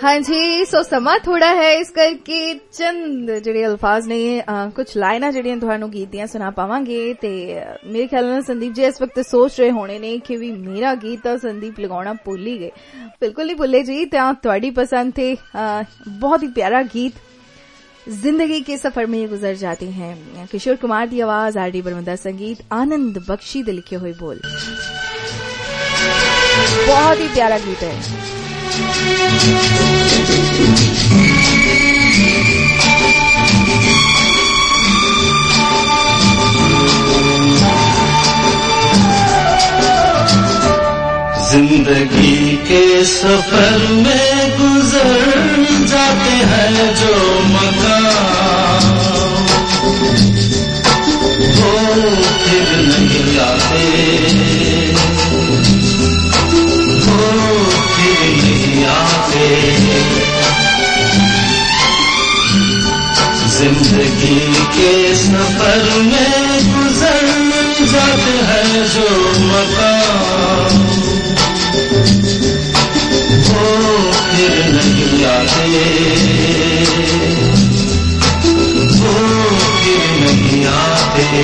B: हाँ जी, सो समा थोड़ा है इस करके चंद ਜਿਹੜੇ ਅਲਫਾਜ਼ ਨੇ ਕੁਝ ਲਾਈਨਾਂ ਜਿਹੜੀਆਂ ਤੁਹਾਨੂੰ ਗੀਤ ਦੀਆਂ ਸੁਣਾ ਪਾਵਾਂਗੇ ਤੇ ਮੇਰੇ ਖਿਆਲ ਨਾਲ ਸੰਦੀਪ ਜੀ ਇਸ ਵਕਤ ਸੋਚ ਰਹੇ ਹੋਣੇ ਨੇ ਕਿ ਵੀ ਮੇਰਾ ਗੀਤ ਤਾਂ ਸੰਦੀਪ ਲਗਾਉਣਾ ਭੁੱਲ ਹੀ ਗਏ। ਬਿਲਕੁਲ ਨਹੀਂ ਭੁੱਲੇ ਜੀ, ਤਾਂ ਤੁਹਾਡੀ ਪਸੰਦ थे बहुत ही प्यारा गीत जिंदगी के सफर में गुजर जाते हैं। किशोर कुमार की आवाज, आर डी बर्मदा संगीत, आनंद बख्शी दे लिखे हुए बोल। बहुत ही प्यारा गीत है।
I: जिंदगी के सफर में गुजर जाते हैं जो मकाम, वो फिर नहीं आते, वो फिर नहीं आते। जिंदगी के सफर में गुजर जाते हैं जो मकाम, वो फिर नहीं आते, वो फिर नहीं आते।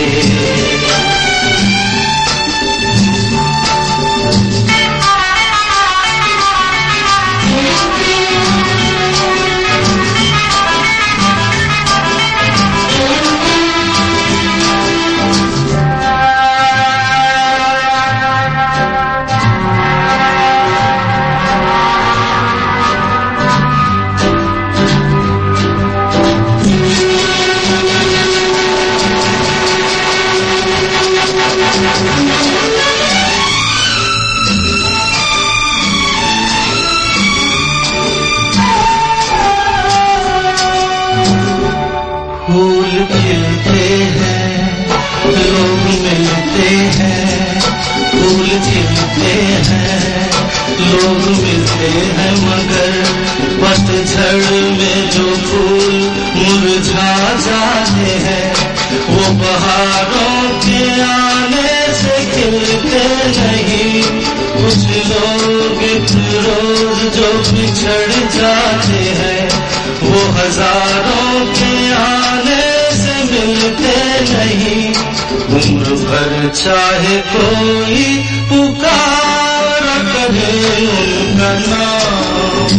I: फूल खिलते हैं, लोग मिलते हैं, फूल खिलते हैं, लोग मिलते हैं, मगर पतझड़ में जो फूल मुरझा जाते हैं, वो बहारों के आने से खिलते नहीं। कुछ लोग एक रोज जो बिछड़ जाते हैं, वो हजारों के आने से मिलते नहीं। उम्र भर चाहे कोई पुकार करे उनका नाम,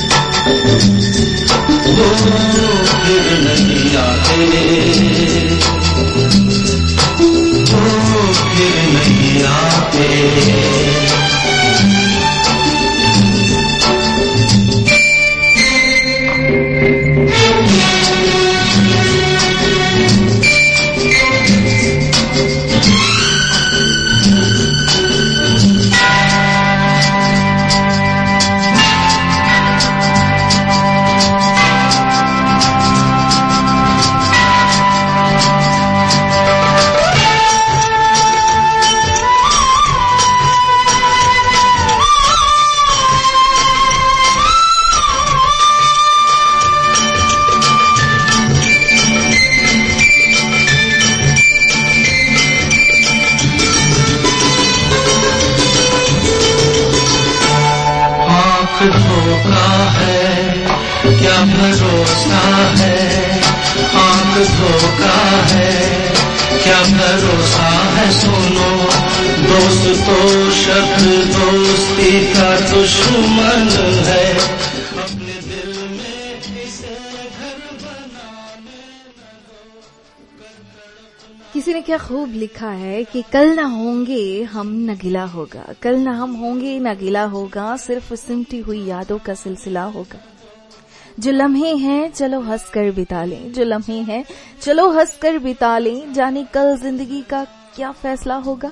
I: वो फिर नहीं आते, वो फिर नहीं आते। धोखा है क्या भरोसा है, आंख धोखा है क्या भरोसा है। सुनो दोस्त तो शब्द दोस्ती का दुश्मन है, अपने दिल में किसे घर बनाने न दो।
B: किसी ने क्या खूब लिखा है कि कल ना होंगे हम न गिला होगा, कल ना हम होंगे न गिला होगा, सिर्फ सिमटी हुई यादों का सिलसिला होगा। जो लम्हे हैं चलो हंस कर बिता लें, जो लम्हे हैं चलो हंस कर बिता लें, जाने कल जिंदगी का क्या फैसला होगा।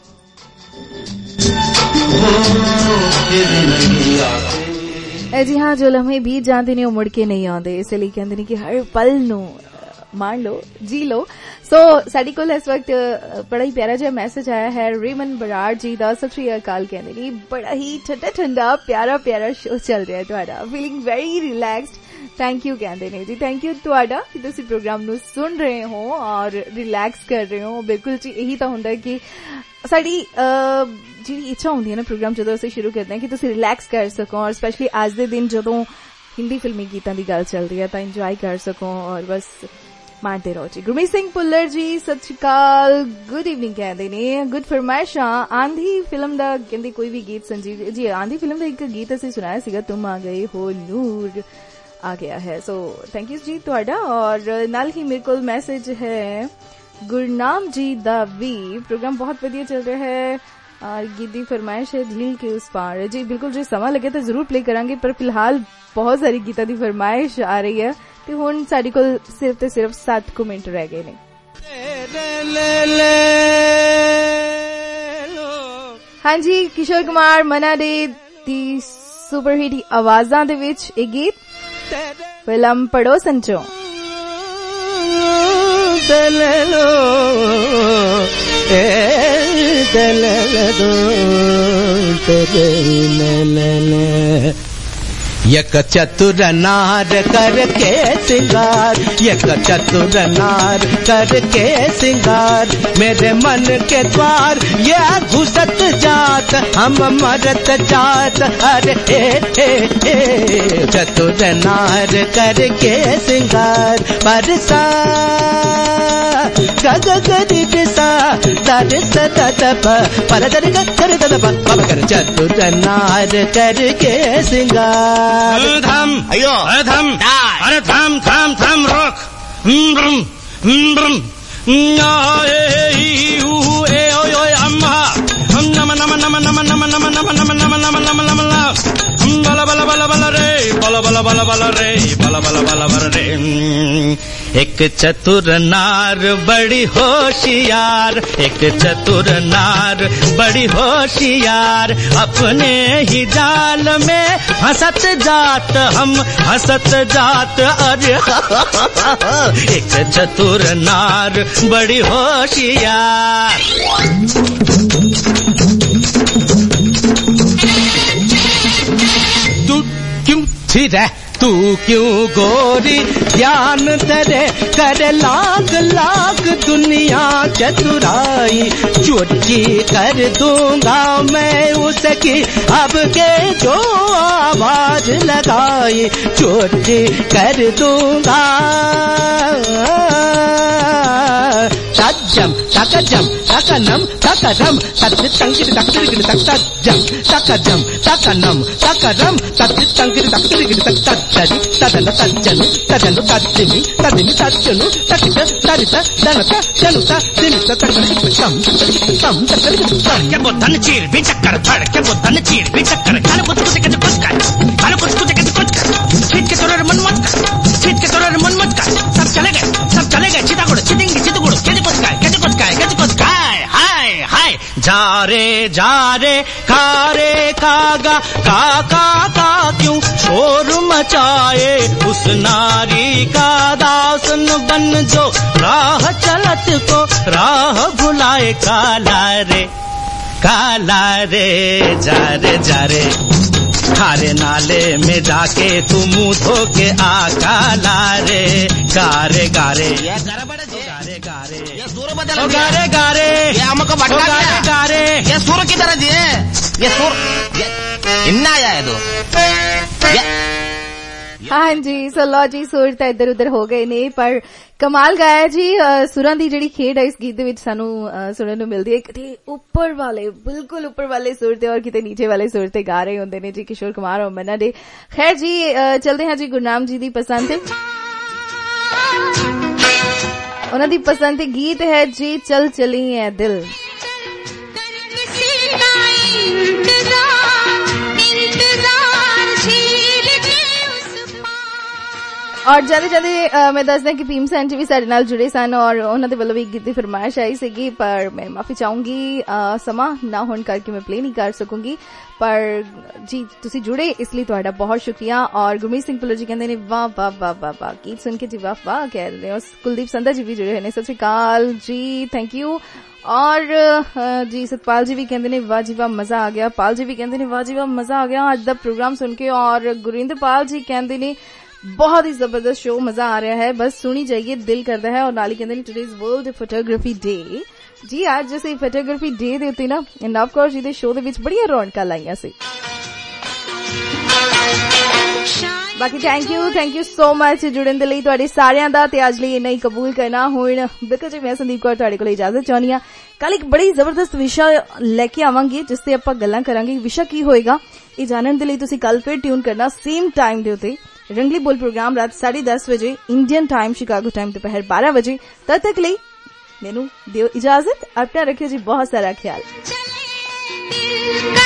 B: जी हाँ, जो लम्हे बीत जाते ने मुड़ के नहीं आते, इसलिए कहते ने कि हर पल नू मान लो, जी लो। सो साडी कोल इस वक्त बड़ा ही प्यारा जो मैसेज आया है रीमन बराड़ जी का। सत श्री अकाल कहने ली, बड़ा ही ठंडा ठंडा प्यारा प्यारा शो चल रहा है तुहाडा, feeling very relaxed. Thank you कहते ने जी, थैंक यू तुहाडा कि तुसी प्रोग्राम नू सुन रहे हो और रिलैक्स कर रहे हो। बिल्कुल जी, यही तो हुंदा है कि साडी जी इच्छा होंदी है ना प्रोग्राम जदों असीं शुरू करते हैं कि तुसी रिलैक्स कर सको, और स्पेशली आज दे दिन जदों हिंदी फिल्मी गीतां दी गल चल रही है तां इंजॉय कर सको और बस मानते रहो जी। गुरमीत सिंह पुल्लर जी सत श्री अकाल, गुड इवनिंग कहते ने, गुड फरमाइशा। आंधी फिल्म दा कहंदे कोई भी गीत संजीव जी, आंधी फिल्म दा एक गीत असीं सुनाया सीगा, तुम आ गए हो नूर आ गया है, सो थैंक यू जी तुहाडा। और नाल ही मेरे कोल मैसेज है गुरनाम जी दा भी, प्रोग्राम बहुत वधिया चल रहा है और गीत दी फरमाइश है झील के उस पार जी। बिल्कुल जी, समा लगे तो जरूर प्ले करांगे पर फिलहाल बहुत सारी गीतां दी फरमाइश आ रही है ते हुण साडे कोल सिर्फ ते सिर्फ सात कु मिनट रह गए ने। हाँ जी, किशोर कुमार मना डे दी सुपरहिट आवाजां दे विच एक गीत फिल्म पड़ोसन चों।
K: यक चतुर नार करके सिंगार, यक चतुर नार करके सिंगार, मेरे मन के द्वार ये घुसत जात हम मरत जात, अरे हे हे हे चतुर नार करके सिंगार, परसा गग गरि दिसा दरिस ददप पर दरि कर ददप बाबा कर चतुर नार करके सिंगार।
L: थम अयो अरे थम अरे थम थम थम रोक ब्रम ब्रम ए ओय ओय अम्मा हम नम नम नम नम नम नम नम नम नम नम नम नम हम बला बला बला बला रे बला बला बला बला रे बला बला बला बला रे। एक चतुर नार बड़ी होशियार, एक चतुर नार बड़ी होशियार, अपने ही जाल में हंसत जात हम हंसत जात, अरे एक चतुर नार बड़ी होशियार।
K: तू क्यों थी रे तू क्यों गोरी ध्यान तेरे कर लाख लाख दुनिया चतुराई, चुटकी कर दूंगा मैं उसकी अब के जो आवाज लगाई, चुटकी कर दूंगा तजम तकजम तकनम तकरम तत्ति तंगिर तकतिरिगिर तकजम तकजम तकनम तकरम तत्ति तंगिर तकतिरिगिर तकतरि तदन तज्जनु तदनु तज्जिमि तदिनि तज्जनु तकित तरित दनत जनुत दिनित तकरिगिर तम तम तकरिगिर तम
L: के बोधन चीर भी चक्कर फड़ के बोधन चीर भी चक्कर काले कुछ कुछ के कुछ का काले कुछ कुछ के कुछ का छीट के तोरे मन मत का छीट के तोरे मन मत का सब चले गए सब चले गए चितागुड़ चितिंगी चितगुड़ के कुछ का के कुछ का के कुछ का हाय हाय
K: जा रे जा रे खा रे कागा का का का क्यों शोर मचाए उस नारी का दासन बन जो राह चलत को राह भुलाए, काला रे काला रे जा रे जा रे खारे नाले में जाके तू मुंह धो के आ, काला रे गारे गारे गारे गारे
L: ये सुर बदल
K: गारे गारे
L: ये हमको भटका
K: गारे गारे
L: ये सुर की तरह जी है, ये सुर ये इन्ना आया है तो ये
B: हाँ जी। सो लो जी, सुर तो इधर उधर हो गए ने पर कमाल गाया जी। सुरां दी जिहड़ी खेड है इस गीत दे विच सानू सुनन नूं मिलदी है, किते ऊपर वाले बिल्कुल ऊपर वाले सुर ते और किते नीचे वाले सुर ते गा रहे होंदे ने जी किशोर कुमार और मन्ना डे। खैर जी चलदे हां जी गुरनाम जी दी पसंद ते उन्हां दी पसंद ते गीत है जी चल चली है दिल। और जाते जाते मैं दसदा कि भीम सैन जी भी साडे नाल जुड़े सन और उन्हां दे वल्लों भी गीत दी फरमाइश आई सीगी पर मैं माफी चाहूंगी, समा ना होने करके मैं प्ले नहीं कर सकूंगी। पर जी तुसी जुड़े इसलिए तुहाडा बहुत शुक्रिया। और गुरमीत सिंह पुल्लर जी कहंदे ने वाह वाह वाह वाह वाह गीत सुन के जी वाह वाह कह रहे हैं। कुलदीप संधा जी भी जुड़े हुए ने, सत श्री अकाल जी, थैंक यू। और जी सतपाल जी भी कहते ने वाह जी वाह मजा आ गया, पाल जी भी कहते ने वाह जी वाह मजा आ गया अज दा प्रोग्राम सुन के। और गुरिंदर पाल जी कहते ने बहुत ही जबरदस्त शो, मजा आ रहा है, बस सुनी जाइए दिल करता है। और नाली कहते हैं टुडेज वर्ल्ड फोटोग्राफी डे जी, आज जैसे फोटोग्राफी डे दे उत्ते ना नव कौर जी दे शो दे विच बड़ियां रौनकां लाईयां सी। बाकी thank you thank you so much जुड़न दे लई तुहाडे सारिਆਂ ਦਾ ਤੇ ਅੱਜ ਲਈ ਇੰਨਾ ਹੀ ਕਬੂਲ ਕਰਨਾ। ਹੁਣ ਬਿਲਕੁਲ ਜੀ ਮੈਂ ਸੰਦੀਪ ਕੌਰ ਤੁਹਾਡੇ ਕੋਲ ਇਜਾਜ਼ਤ ਚਾਹੁੰਦੀ ਹਾਂ। ਕੱਲ ਇੱਕ ਬੜੀ ਜ਼ਬਰਦਸਤ ਵਿਸ਼ਾ ਲੈ ਕੇ ਆਵਾਂਗੇ ਜਿਸ ਤੇ ਆਪਾਂ ਗੱਲਾਂ ਕਰਾਂਗੇ। ਵਿਸ਼ਾ ਕੀ ਹੋਏਗਾ ਇਹ ਜਾਣਨ ਦੇ ਲਈ ਤੁਸੀਂ ਕੱਲ ਫਿਰ ਟਿਊਨ ਕਰਨਾ ਸੇਮ ਟਾਈਮ ਦੇ ਉੱਤੇ। रंगली बोल प्रोग्राम रात साढ़े दस बजे इंडियन टाइम, शिकागो टाइम दोपहर बारह बजे। तब तक लिए मेनू दियो इजाजत, अपना रखियो जी बहुत सारा ख्याल।